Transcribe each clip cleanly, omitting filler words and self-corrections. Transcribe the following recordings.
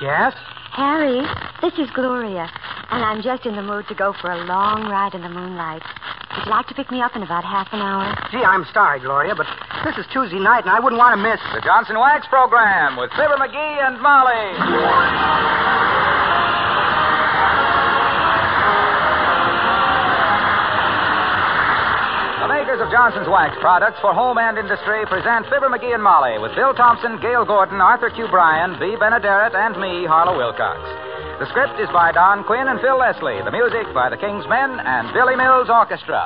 Yes? Harry, this is Gloria, and I'm just in the mood to go for a long ride in the moonlight. Would you like to pick me up in about half an hour? Gee, I'm sorry, Gloria, but this is Tuesday night, and I wouldn't want to miss the Johnson Wax Program with Fibber McGee and Molly. The makers of Johnson's Wax products for home and industry present Fibber McGee and Molly with Bill Thompson, Gail Gordon, Arthur Q. Bryan, B. Benaderet, and me, Harlow Wilcox. The script is by Don Quinn and Phil Leslie. The music by the King's Men and Billy Mills Orchestra.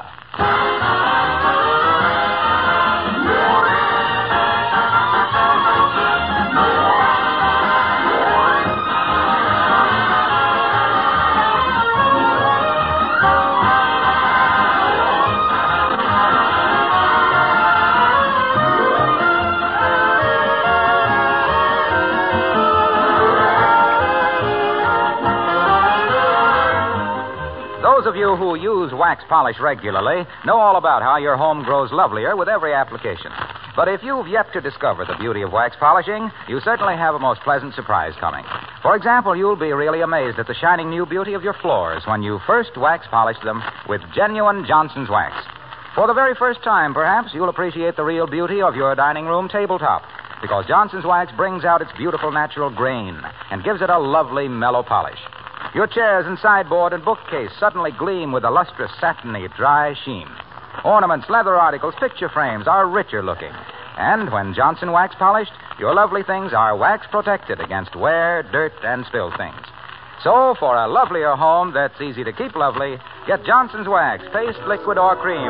Those of you who use wax polish regularly know all about how your home grows lovelier with every application. But if you've yet to discover the beauty of wax polishing, you certainly have a most pleasant surprise coming. For example, you'll be really amazed at the shining new beauty of your floors when you first wax polish them with genuine Johnson's Wax. For the very first time, perhaps, you'll appreciate the real beauty of your dining room tabletop, because Johnson's Wax brings out its beautiful natural grain and gives it a lovely mellow polish. Your chairs and sideboard and bookcase suddenly gleam with a lustrous, satiny, dry sheen. Ornaments, leather articles, picture frames are richer looking. And when Johnson Wax polished, your lovely things are wax protected against wear, dirt, and spilled things. So, for a lovelier home that's easy to keep lovely, get Johnson's Wax, paste, liquid, or cream.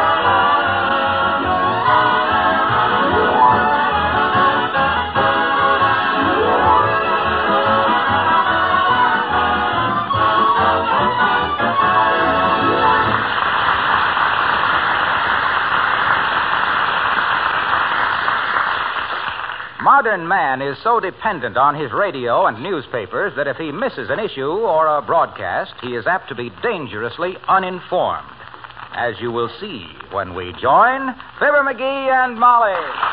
Modern man is so dependent on his radio and newspapers that if he misses an issue or a broadcast, he is apt to be dangerously uninformed. As you will see when we join Fibber McGee and Molly.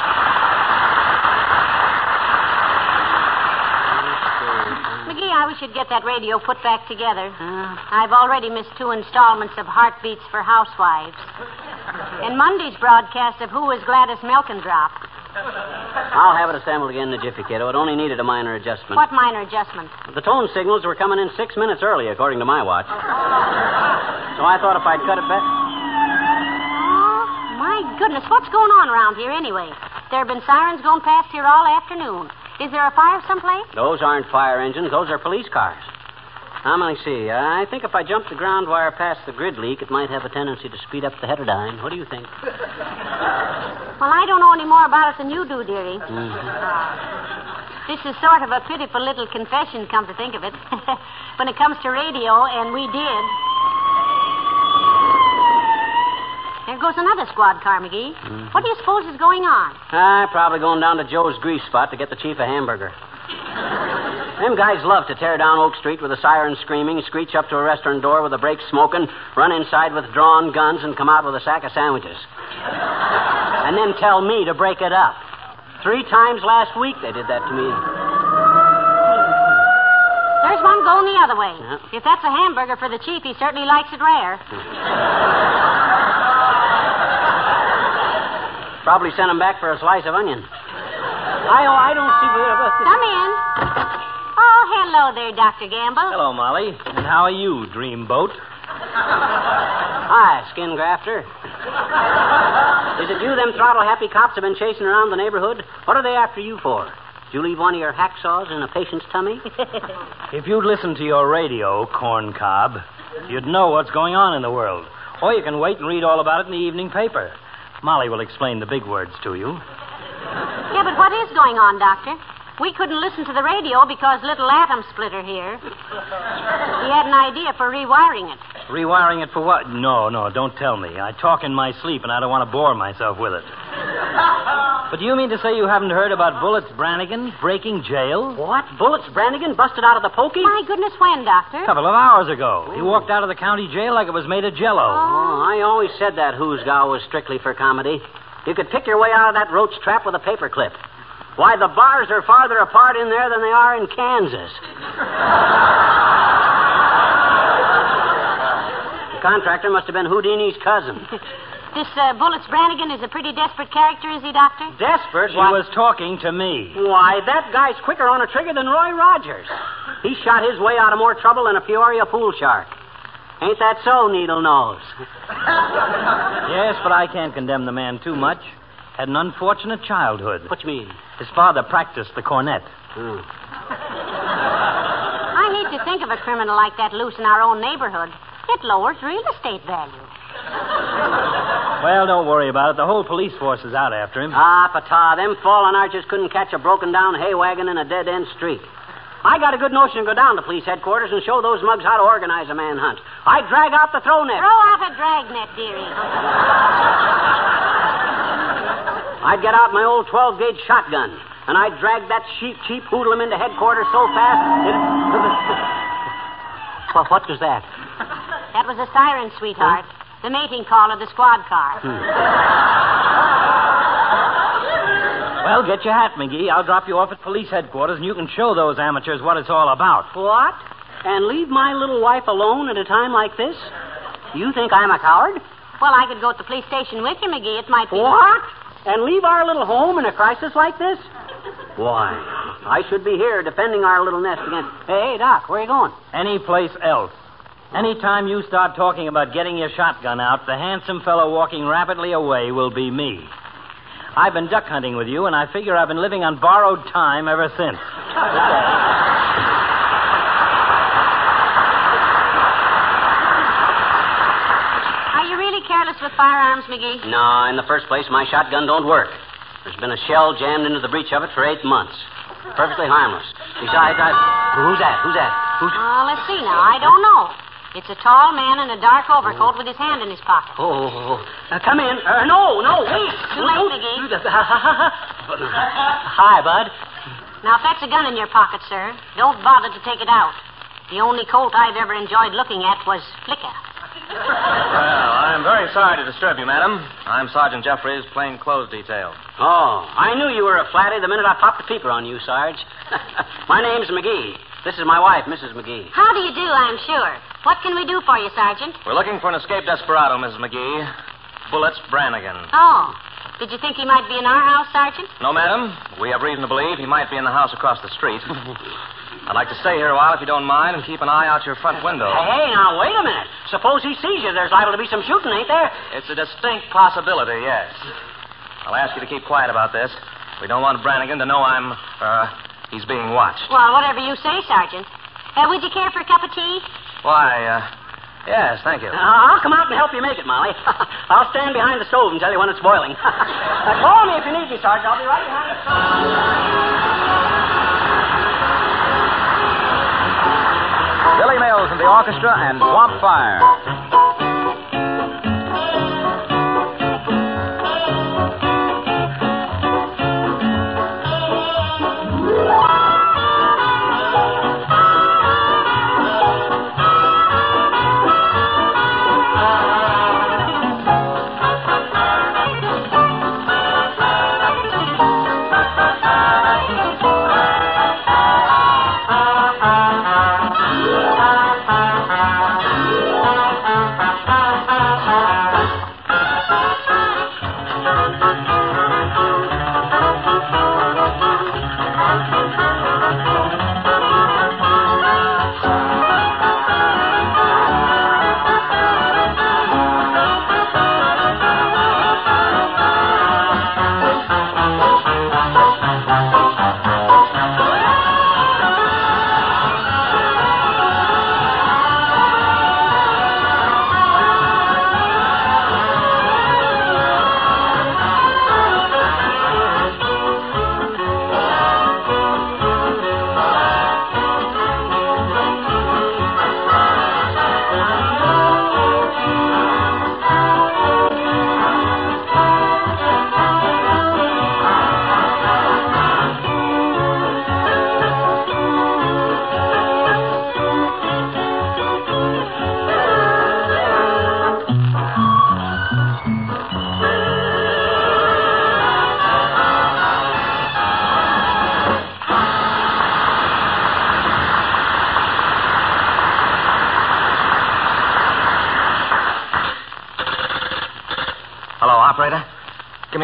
McGee, I wish you'd get that radio put back together. I've already missed 2 installments of Heartbeats for Housewives. And Monday's broadcast of Who is Gladys Melkendrop. I'll have it assembled again in a jiffy, kiddo. It only needed a minor adjustment. What minor adjustment? The tone signals were coming in 6 minutes early, according to my watch. So I thought if I'd cut it back... Oh, my goodness. What's going on around here anyway? There have been sirens going past here all afternoon. Is there a fire someplace? Those aren't fire engines. Those are police cars. Now, let me see. I think if I jumped the ground wire past the grid leak, it might have a tendency to speed up the heterodyne. What do you think? Well, I don't know any more about it than you do, dearie. Mm-hmm. This is sort of a pitiful little confession, come to think of it. When it comes to radio, and we did. There goes another squad car, McGee. Mm-hmm. What do you suppose is going on? Probably going down to Joe's grease spot to get the chief a hamburger. Them guys love to tear down Oak Street with a siren screaming, screech up to a restaurant door with the brakes smoking, run inside with drawn guns, and come out with a sack of sandwiches. And then tell me to break it up. 3 times last week they did that to me. There's one going the other way. Yeah. If that's a hamburger for the chief, he certainly likes it rare. Probably sent him back for a slice of onion. I don't see... Come in. Oh, hello there, Dr. Gamble. Hello, Molly. And how are you, Dreamboat? Hi, skin grafter. Is it you them throttle-happy cops have been chasing around the neighborhood? What are they after you for? Did you leave one of your hacksaws in a patient's tummy? If you'd listen to your radio, corncob, you'd know what's going on in the world. Or you can wait and read all about it in the evening paper. Molly will explain the big words to you. Yeah, but what is going on, Doctor? We couldn't listen to the radio because little Atom Splitter here. He had an idea for rewiring it. Rewiring it for what? No, don't tell me. I talk in my sleep, and I don't want to bore myself with it. But do you mean to say you haven't heard about Bullets Brannigan breaking jail? What? Bullets Brannigan busted out of the pokey? My goodness, when, Doctor? A couple of hours ago. He walked out of the county jail like it was made of jello. Oh, I always said that Who's Gal was strictly for comedy. You could pick your way out of that roach trap with a paperclip. Why, the bars are farther apart in there than they are in Kansas. The contractor must have been Houdini's cousin. This Bullets Brannigan is a pretty desperate character, is he, Doctor? Desperate? She was talking to me. Why, that guy's quicker on a trigger than Roy Rogers. He shot his way out of more trouble than a Peoria pool shark. Ain't that so, Needle Nose? Yes, but I can't condemn the man too much. Had an unfortunate childhood. What you mean? His father practiced the cornet. I hate to think of a criminal like that loose in our own neighborhood. It lowers real estate value. Well, don't worry about it. The whole police force is out after him. Ah, pata, them fallen archers couldn't catch a broken-down hay wagon in a dead-end street. I got a good notion to go down to police headquarters and show those mugs how to organize a manhunt. I'd drag out the throw net. Throw out a dragnet, dearie. I'd get out my old 12-gauge shotgun, and I'd drag that cheap hoodlum into headquarters so fast Well, what was that? That was a siren, sweetheart. The mating call of the squad car. Well, get your hat, McGee. I'll drop you off at police headquarters, and you can show those amateurs what it's all about. What? And leave my little wife alone at a time like this? You think I'm a coward? Well, I could go to the police station with you, McGee. It might be... What? And leave our little home in a crisis like this? Why, I should be here defending our little nest against... Hey, Doc, where are you going? Any place else. Anytime you start talking about getting your shotgun out, the handsome fellow walking rapidly away will be me. I've been duck hunting with you, and I figure I've been living on borrowed time ever since. Are you really careless with firearms, McGee? No, in the first place, my shotgun don't work. There's been a shell jammed into the breech of it for 8 months. Perfectly harmless. Besides, Who's that? Let's see now. I don't know. It's a tall man in a dark overcoat with his hand in his pocket. Come in. No, wait. Too late, McGee. Hi, Bud. Now, if that's a gun in your pocket, sir, don't bother to take it out. The only Colt I've ever enjoyed looking at was Flicker. Well, I'm very sorry to disturb you, madam. I'm Sergeant Jeffries, plainclothes detail. Oh, I knew you were a flatty the minute I popped the peeper on you, Sarge. My name's McGee. This is my wife, Mrs. McGee. How do you do, I'm sure. What can we do for you, Sergeant? We're looking for an escaped desperado, Mrs. McGee. Bullets Brannigan. Oh. Did you think he might be in our house, Sergeant? No, madam. We have reason to believe he might be in the house across the street. I'd like to stay here a while if you don't mind and keep an eye out your front window. Hey, now, wait a minute. Suppose he sees you. There's liable to be some shooting, ain't there? It's a distinct possibility, yes. I'll ask you to keep quiet about this. We don't want Brannigan to know he's being watched. Well, whatever you say, Sergeant. Would you care for a cup of tea? Why, yes, thank you. I'll come out and help you make it, Molly. I'll stand behind the stove and tell you when it's boiling. Call me if you need me, Sergeant. I'll be right behind the stove. Billy Mills and the orchestra and Swamp Fire.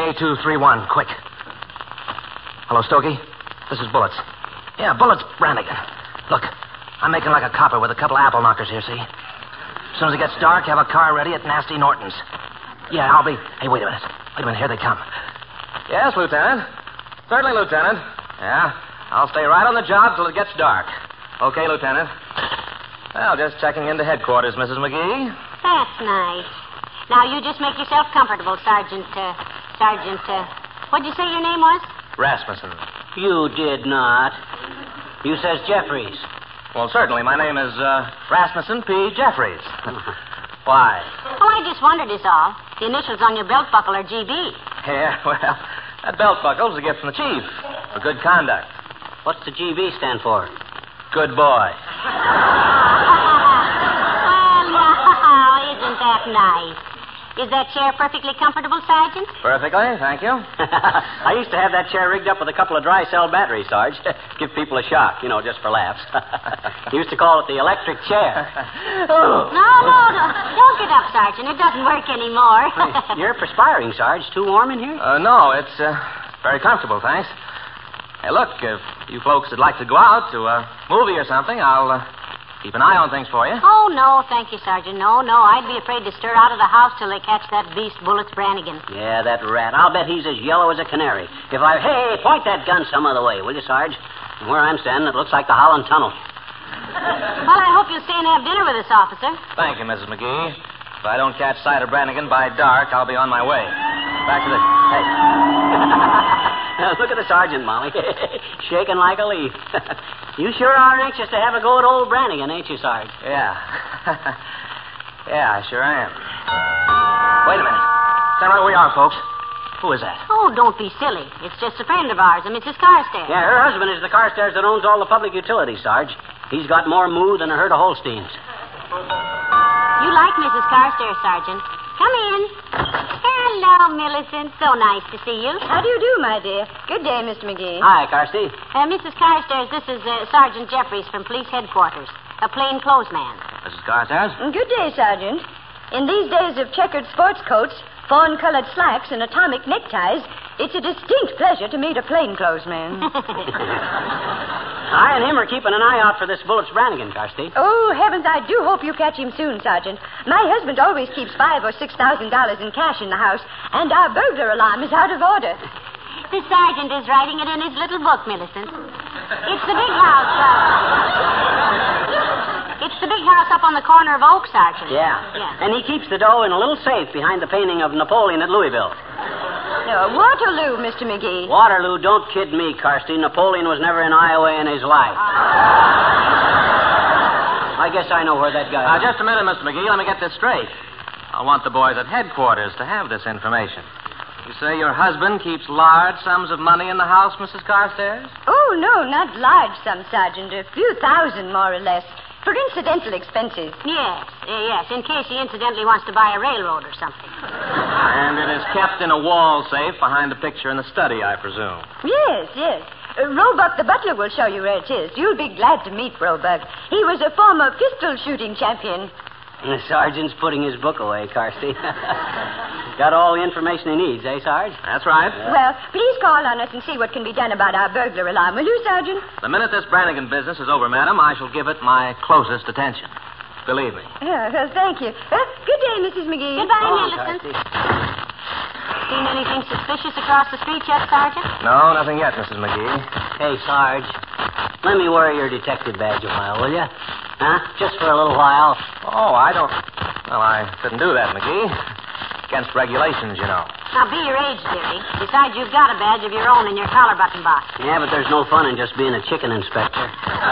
A231, quick. Hello, Stokey. This is Bullets. Yeah, Bullets Brannigan. Look, I'm making like a copper with a couple of apple knockers here, see? As soon as it gets dark, have a car ready at Nasty Norton's. Yeah, I'll be... Hey, wait a minute. Here they come. Yes, Lieutenant. Certainly, Lieutenant. Yeah, I'll stay right on the job till it gets dark. Okay, Lieutenant. Well, just checking into headquarters, Mrs. McGee. That's nice. Now, you just make yourself comfortable, Sergeant, what'd you say your name was? Rasmussen. You did not. You says Jeffries. Well, certainly. My name is Rasmussen P. Jeffries. Why? Oh, I just wondered is all. The initials on your belt buckle are GB. Yeah, well, that belt buckle's a gift from the chief for good conduct. What's the GB stand for? Good boy. Well, now, isn't that nice? Is that chair perfectly comfortable, Sergeant? Perfectly, thank you. I used to have that chair rigged up with a couple of dry cell batteries, Sarge. Give people a shock, just for laughs. Used to call it the electric chair. No. Don't get up, Sergeant. It doesn't work anymore. You're perspiring, Sarge. Too warm in here? No, it's very comfortable, thanks. Hey, look, if you folks would like to go out to a movie or something, I'll keep an eye on things for you. Oh, no, thank you, Sergeant. No. I'd be afraid to stir out of the house till they catch that beast Bullets Brannigan. Yeah, that rat. I'll bet he's as yellow as a canary. Hey, point that gun some other way, will you, Sarge? From where I'm standing, it looks like the Holland Tunnel. Well, I hope you'll stay and have dinner with us, officer. Thank you, Mrs. McGee. If I don't catch sight of Brannigan by dark, I'll be on my way. Back to the... Hey. Look at the sergeant, Molly. Shaking like a leaf. You sure are anxious to have a go at old Brannigan, ain't you, Sarge? Yeah. Yeah, I sure am. Wait a minute. Stand right where we are, folks. Who is that? Oh, don't be silly. It's just a friend of ours, a Mrs. Carstairs. Yeah, her husband is the Carstairs that owns all the public utilities, Sarge. He's got more moo than a herd of Holsteins. You like Mrs. Carstairs, Sergeant. Come in. Hello, Millicent. So nice to see you. How do you do, my dear? Good day, Mr. McGee. Hi, Carsty. Mrs. Carstairs, this is Sergeant Jeffries from police headquarters. A plainclothes man. Mrs. Carstairs? Good day, Sergeant. In these days of checkered sports coats, fawn-colored slacks, and atomic neckties, it's a distinct pleasure to meet a plainclothes man. I and him are keeping an eye out for this Bullets Brannigan, Carsty. Oh, heavens, I do hope you catch him soon, Sergeant. My husband always keeps $5,000 or $6,000 in cash in the house, and our burglar alarm is out of order. The sergeant is writing it in his little book, Millicent. It's the big house. It's the big house up on the corner of Oak, Sergeant. Yeah. And he keeps the dough in a little safe behind the painting of Napoleon at Louisville. Waterloo, Mr. McGee. Waterloo, don't kid me, Carsty. Napoleon was never in Iowa in his life. I guess I know where that guy is. Just a minute, Mr. McGee. Let me get this straight. I want the boys at headquarters to have this information. You say your husband keeps large sums of money in the house, Mrs. Carstairs? Oh, no, not large sums, Sergeant. A few thousand, more or less. For incidental expenses. Yes, in case he incidentally wants to buy a railroad or something. And it is kept in a wall safe behind the picture in the study, I presume. Yes. Roebuck the butler will show you where it is. You'll be glad to meet Roebuck. He was a former pistol shooting champion. The sergeant's putting his book away, Carsty. Got all the information he needs, eh, Sarge? That's right. Well, please call on us and see what can be done about our burglar alarm, will you, Sergeant? The minute this Brannigan business is over, madam, I shall give it my closest attention. Believe me. Well, thank you. Good day, Mrs. McGee. Goodbye, Oh, Millicent. Carsty. Seen anything suspicious across the street yet, Sergeant? No, nothing yet, Mrs. McGee. Hey, Sarge, let me wear your detective badge a while, will you? Huh? Just for a little while. Oh, I don't... Well, I couldn't do that, McGee. Against regulations, you know. Now, be your age, dearie. Besides, you've got a badge of your own in your collar button box. Yeah, but there's no fun in just being a chicken inspector.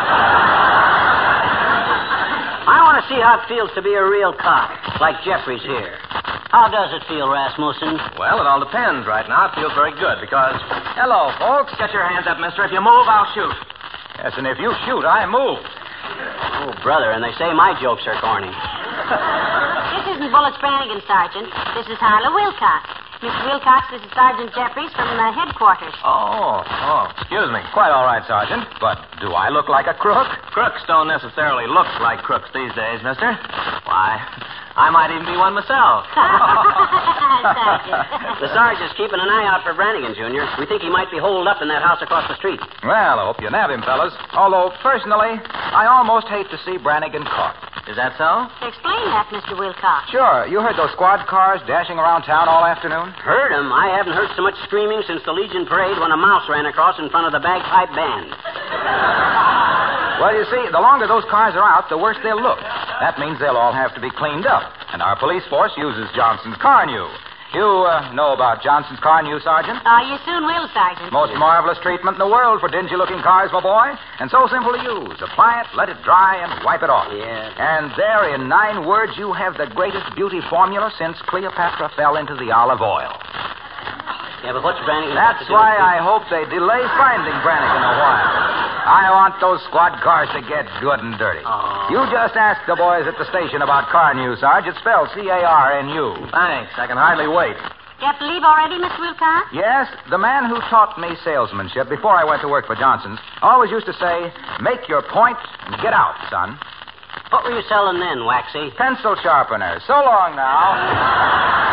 I want to see how it feels to be a real cop, like Jeffries here. How does it feel, Rasmussen? Well, it all depends. Right now, it feels very good because... Hello, folks. Get your hands up, mister. If you move, I'll shoot. Yes, and if you shoot, I move. Oh, brother, and they say my jokes are corny. This isn't Bullets Brannigan, Sergeant. This is Harlow Wilcox. Mr. Wilcox, this is Sergeant Jeffries from headquarters. Oh, excuse me. Quite all right, Sergeant. But do I look like a crook? Crooks don't necessarily look like crooks these days, mister. Why, I might even be one myself. Sergeant. The sergeant's keeping an eye out for Brannigan, Junior. We think he might be holed up in that house across the street. Well, I hope you nab him, fellas. Although, personally, I almost hate to see Brannigan caught. Is that so? Explain that, Mr. Wilcox. Sure. You heard those squad cars dashing around town all afternoon? Heard him? I haven't heard so much screaming since the Legion parade when a mouse ran across in front of the bagpipe band. Well, you see, the longer those cars are out, the worse they'll look. That means they'll all have to be cleaned up. And our police force uses Johnson's Carnew. You know about Johnson's Carnew, Sergeant? Oh, you soon will, Sergeant. Most marvelous treatment in the world for dingy-looking cars, my boy. And so simple to use. Apply it, let it dry, and wipe it off. Yeah. And there, in 9 words, you have the greatest beauty formula since Cleopatra fell into the olive oil. Yeah, but what's Brannigan? That's why I hope they delay finding Brannigan a while. I want those squad cars to get good and dirty. Oh. You just ask the boys at the station about Carnew, Sarge. It's spelled C-A-R-N-U. Thanks. I can hardly wait. You have to leave already, Mr. Wilcox? Yes, the man who taught me salesmanship before I went to work for Johnson's always used to say, make your point and get out, son. What were you selling then, Waxy? Pencil sharpeners. So long now.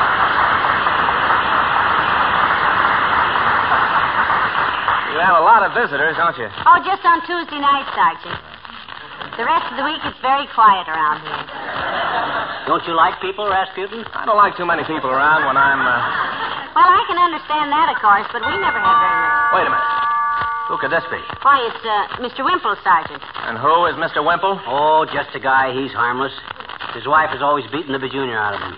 You have a lot of visitors, don't you? Oh, just on Tuesday night, Sergeant. The rest of the week, it's very quiet around here. Don't you like people, Rasputin? I don't like too many people around when I'm, Well, I can understand that, of course, but we never have very much. Wait a minute. Who could this be? Why, it's Mr. Wimple, Sergeant. And who is Mr. Wimple? Oh, just a guy. He's harmless. His wife is always beating the bajunior out of him.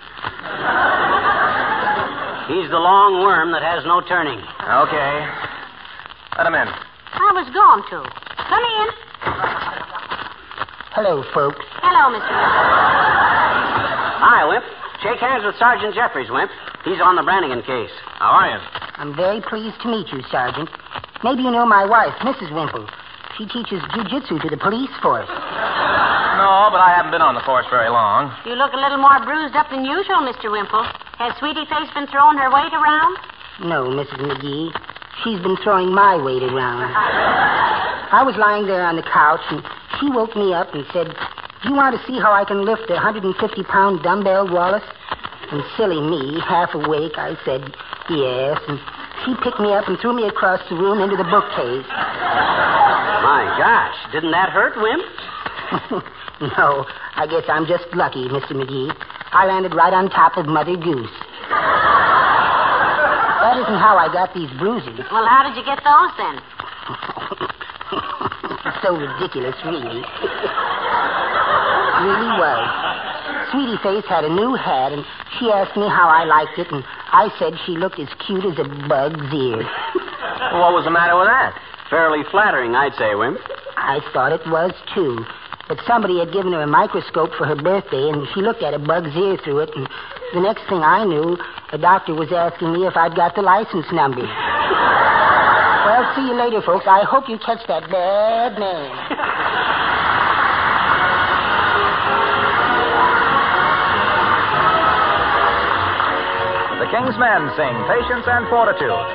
He's the long worm that has no turning. Okay. Let him in. I was going to. Come in. Hello, folks. Hello, Mr. Wimple. Hi, Wimp. Shake hands with Sergeant Jeffries, Wimp. He's on the Brannigan case. How are you? I'm very pleased to meet you, Sergeant. Maybe you know my wife, Mrs. Wimple. She teaches jiu-jitsu to the police force. No, but I haven't been on the force very long. You look a little more bruised up than usual, Mr. Wimple. Has Sweetie Face been throwing her weight around? No, Mrs. McGee. She's been throwing my weight around. I was lying there on the couch, and she woke me up and said, do you want to see how I can lift a 150-pound dumbbell, Wallace? And silly me, half awake, I said, yes. And she picked me up and threw me across the room into the bookcase. My gosh, didn't that hurt, Wimp? No, I guess I'm just lucky, Mr. McGee. I landed right on top of Mother Goose. That isn't how I got these bruises. Well, how did you get those, then? It's so ridiculous, really. Really was. Sweetie Face had a new hat, and she asked me how I liked it, and I said she looked as cute as a bug's ear. What was the matter with that? Fairly flattering, I'd say, Wimp. I thought it was, too. But somebody had given her a microscope for her birthday, and she looked at a bug's ear through it, and the next thing I knew, the doctor was asking me if I'd got the license number. Well, see you later, folks. I hope you catch that bad man. The King's Men sing Patience and Fortitude.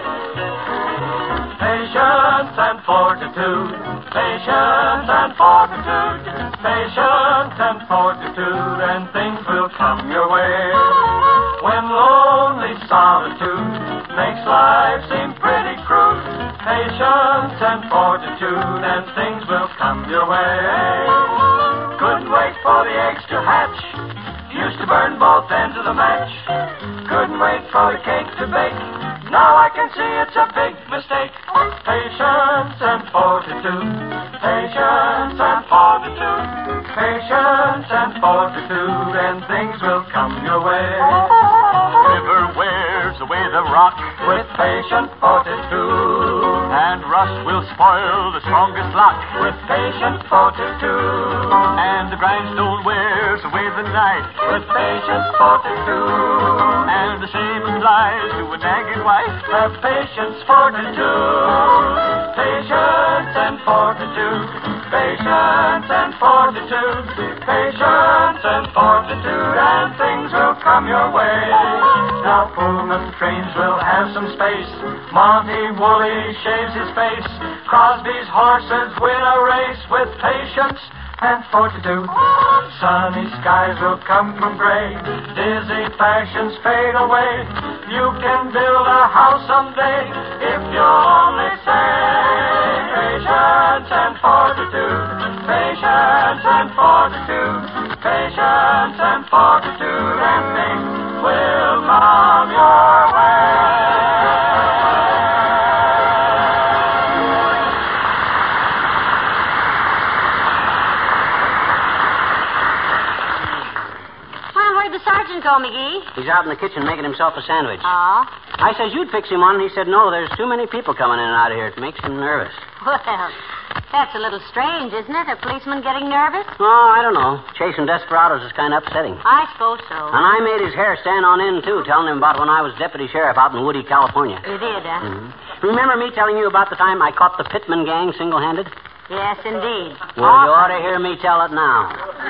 Patience and fortitude, patience and fortitude, patience and fortitude, and things will come your way. When lonely solitude makes life seem pretty crude, patience and fortitude, and things will come your way. Couldn't wait for the eggs to hatch, used to burn both ends of the match. Couldn't wait for the cake to bake, now I can see it's a big mistake. Patience and fortitude, patience and fortitude, patience and fortitude, and things will come your way. River wears away the rock with patient fortitude, and rust will spoil the strongest lock with patient fortitude, and the grindstone wears away the knife with patient fortitude, and the same applies to a nagging wife. Have patience, fortitude, patience and fortitude, patience and fortitude, patience and fortitude, and things will come your way. Now Pullman trains will have some space, Monty Woolley shaves his face, Crosby's horses win a race with patience, and fortitude. Sunny skies will come from gray, dizzy fashions fade away. You can build a house someday if you only say patience and fortitude, patience and fortitude, patience and fortitude, and things will come your way. Sergeant go, McGee? He's out in the kitchen making himself a sandwich. Oh? I says you'd fix him one, and he said no, there's too many people coming in and out of here. It makes him nervous. Well, that's a little strange, isn't it? A policeman getting nervous? Oh, I don't know. Chasing desperados is kind of upsetting. I suppose so. And I made his hair stand on end, too, telling him about when I was deputy sheriff out in Woody, California. You did, huh? Mm-hmm. Remember me telling you about the time I caught the Pittman gang single-handed? Yes, indeed. Well, you ought to hear me tell it now.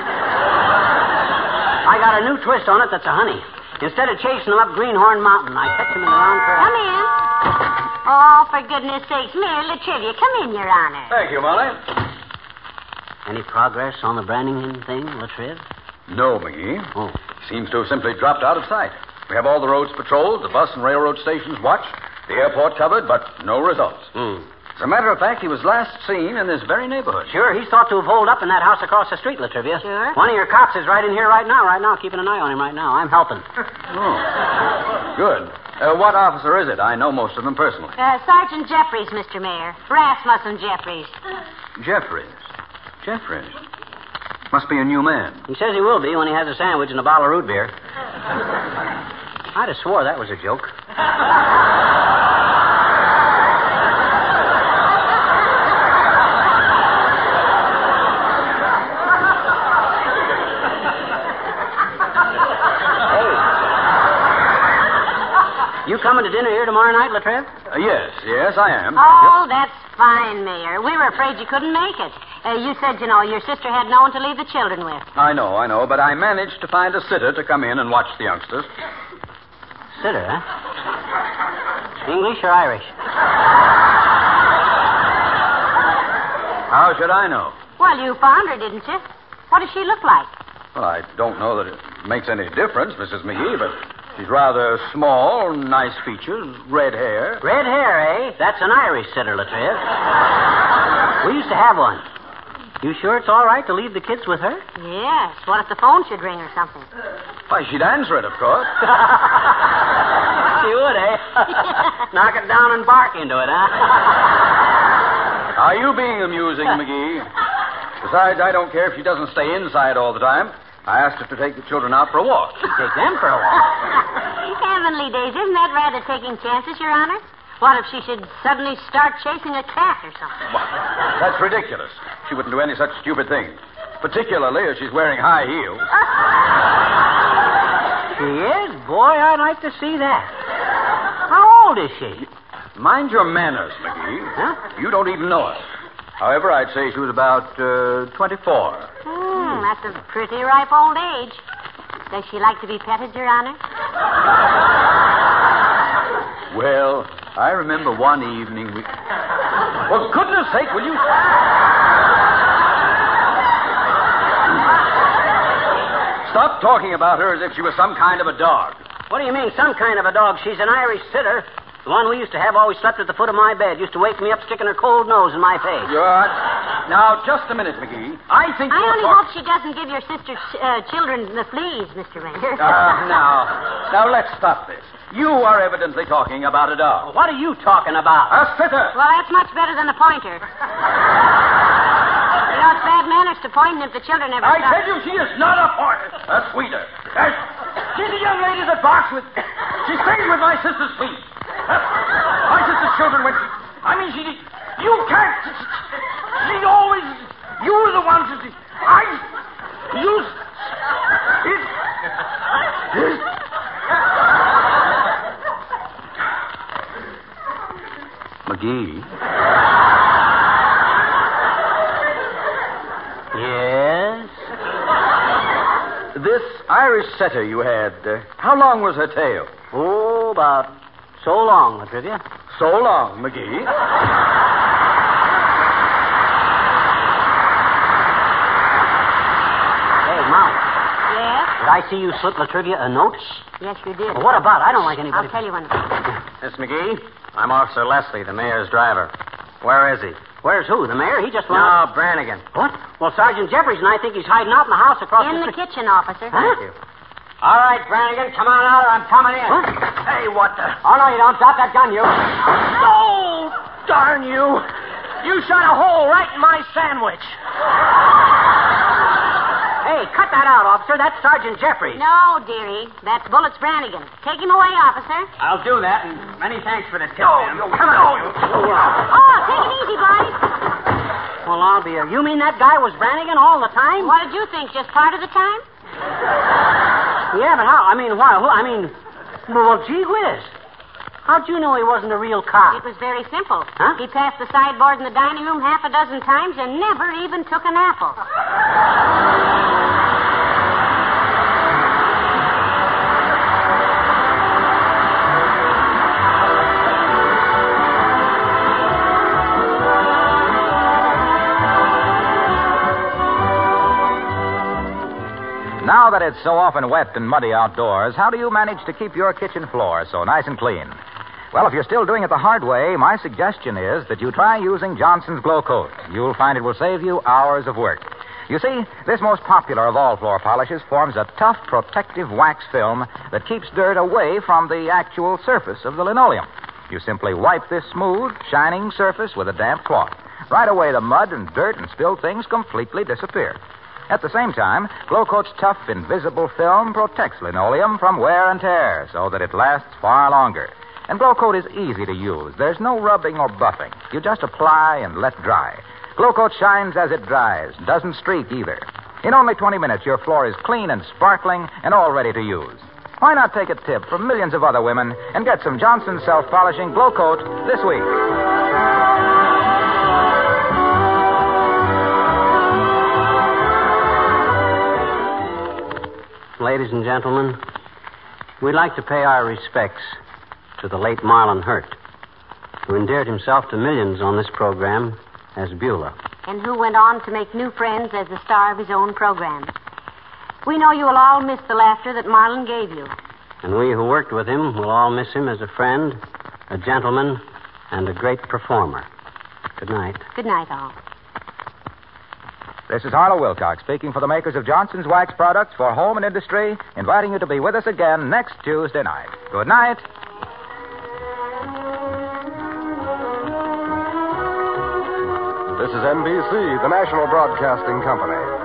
I got a new twist on it that's a honey. Instead of chasing them up Greenhorn Mountain, I fetched them in the round curve. Come in. Oh, for goodness sakes. Mayor Latrivia, come in, Your Honor. Thank you, Molly. Any progress on the Brannigan thing, Latriv? No, McGee. Oh. Seems to have simply dropped out of sight. We have all the roads patrolled, the bus and railroad stations watched, the airport covered, but no results. As a matter of fact, he was last seen in this very neighborhood. Sure, he's thought to have holed up in that house across the street, Latrivia. Sure. One of your cops is right in here right now, keeping an eye on him right now. I'm helping. Oh, good. What officer is it? I know most of them personally. Sergeant Jeffries, Mr. Mayor. Rasmussen Jeffries. Jeffries. Must be a new man. He says he will be when he has a sandwich and a bottle of root beer. I'd have swore that was a joke. You coming to dinner here tomorrow night, Latrell? Yes, I am. Oh, that's fine, Mayor. We were afraid you couldn't make it. You said, your sister had no one to leave the children with. I know, but I managed to find a sitter to come in and watch the youngsters. Sitter, huh? English or Irish? How should I know? Well, you found her, didn't you? What does she look like? Well, I don't know that it makes any difference, Mrs. McGee, but she's rather small, nice features, red hair. Red hair, eh? That's an Irish sitter, Latriv. We used to have one. You sure it's all right to leave the kids with her? Yes. What if the phone should ring or something? Why, she'd answer it, of course. She would, eh? Knock it down and bark into it, huh? Are you being amusing, McGee? Besides, I don't care if she doesn't stay inside all the time. I asked her to take the children out for a walk. Take them for a walk? Heavenly days, isn't that rather taking chances, Your Honor? What if she should suddenly start chasing a cat or something? Well, that's ridiculous. She wouldn't do any such stupid thing. Particularly as she's wearing high heels. She is? Boy, I'd like to see that. How old is she? Mind your manners, McGee. Huh? You don't even know her. However, I'd say she was about 24. That's a pretty ripe old age. Does she like to be petted, Your Honor? Well, I remember one evening we... For goodness sake, will you... Stop talking about her as if she was some kind of a dog. What do you mean, some kind of a dog? She's an Irish sitter. The one we used to have always slept at the foot of my bed. Used to wake me up sticking her cold nose in my face. Good. Now, just a minute, McGee. I only hope she doesn't give your sister children the fleas, Mr. Mayor. Now, let's stop this. You are evidently talking about a dog. What are you talking about? A sitter. Well, that's much better than a pointer. It's bad manners to point if the children ever I tell you, she is not a pointer. A sweeter. She's a young lady that barks with... She stays with my sister's feet. My sister's children went... You can't... She always... You were the ones that... McGee? Yes? This Irish setter you had, how long was her tail? Oh, about so long, Latrivia. So long, McGee. I see you slip Latrivia a note? Yes, you did. Well, what about? I don't like anybody. I'll tell you when. Miss McGee, I'm Officer Leslie, the mayor's driver. Where is he? Where's who? The mayor? He just went No, out. Brannigan. What? Well, Sergeant Jeffries and I think he's hiding out in the house across In the the street. kitchen, officer. Huh? Thank you. All right, Brannigan, come on out or I'm coming in. What? Hey, what the? Oh, no, you don't. Drop that gun, you. Oh, darn you. You shot a hole right in my sandwich. Hey, cut that out, officer. That's Sergeant Jeffries. No, dearie. That's Bullets Brannigan. Take him away, officer. I'll do that, and many thanks for the tip, man. Come on. Oh, take it easy, boys. Well, I'll be a... You mean that guy was Brannigan all the time? What did you think? Just part of the time? Yeah, but how? I mean, why? Well, gee whiz. How'd you know he wasn't a real cop? It was very simple. Huh? He passed the sideboard in the dining room half a dozen times and never even took an apple. Now that it's so often wet and muddy outdoors, how do you manage to keep your kitchen floor so nice and clean? Well, if you're still doing it the hard way, my suggestion is that you try using Johnson's Glow Coat. You'll find it will save you hours of work. You see, this most popular of all floor polishes forms a tough, protective wax film that keeps dirt away from the actual surface of the linoleum. You simply wipe this smooth, shining surface with a damp cloth. Right away, the mud and dirt and spilled things completely disappear. At the same time, Glow Coat's tough, invisible film protects linoleum from wear and tear so that it lasts far longer. And Glow Coat is easy to use. There's no rubbing or buffing. You just apply and let dry. Glow Coat shines as it dries, doesn't streak either. In only 20 minutes, your floor is clean and sparkling and all ready to use. Why not take a tip from millions of other women and get some Johnson Self-Polishing Glow Coat this week? Ladies and gentlemen, we'd like to pay our respects to the late Marlon Hurt, who endeared himself to millions on this program as Beulah. And who went on to make new friends as the star of his own program. We know you will all miss the laughter that Marlon gave you. And we who worked with him will all miss him as a friend, a gentleman, and a great performer. Good night. Good night, all. This is Harlow Wilcox speaking for the makers of Johnson's Wax Products for Home and Industry, inviting you to be with us again next Tuesday night. Good night. This is NBC, the national broadcasting company.